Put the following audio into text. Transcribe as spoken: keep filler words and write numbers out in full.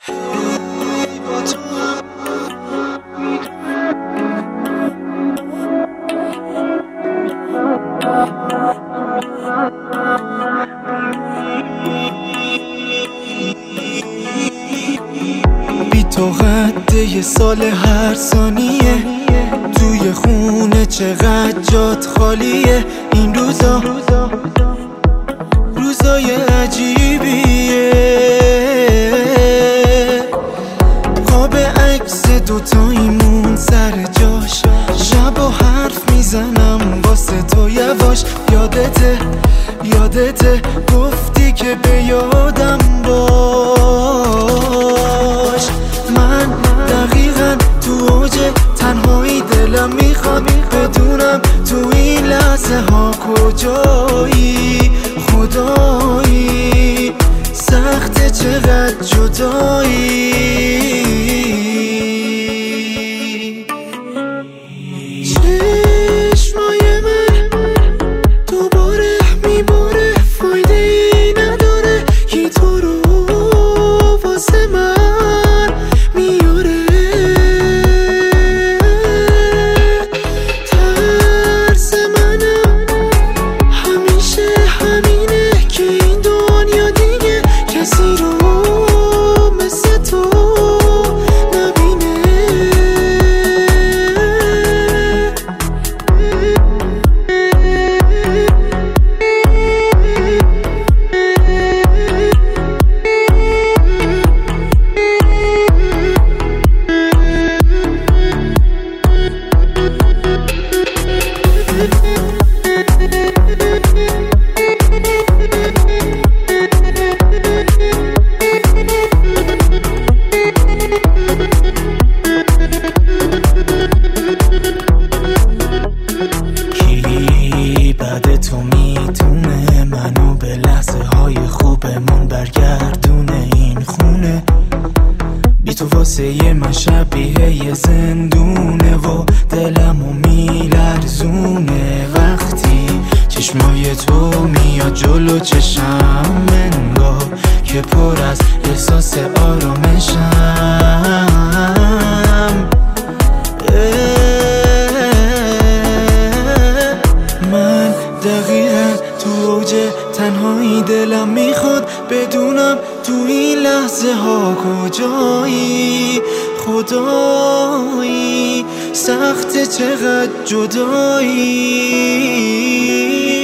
بی تو قده یه سال هر ثانیه توی خونه چقدر جات خالیه. این روزا روزای عجیبیه. قاب عکس دوتاییمون سر جاش، شب و حرف میزنم واسه تو یواش. یادته یادته گفتی که به یادم باش. من دقیقا تو اوج تنهایی دلم میخواد بدونم تو این لحظه ها کجایی. خدایی سخته چقدر جدایی. چشمای من دوباره میباره، فایده ای نداره کی تو رو واسه من میاره. ترس منم همیشه همینه که این دنیا دیگه کسی رو مثل تو نبینه. کی بعد تو میتونه منو به لحظه های خوبمون برگردونه. این خونه بی تو واسه من شبیه یه زندونه و دلمو میلرزونه. وقتی چشمای تو میاد جلو چشم، انگار که پر از احساس آرامشم. من دقیقا تو اوج تنهایی دلم میخواد بدونم تو این لحظه ها کجایی. خدایی سخته چقدر جدایی.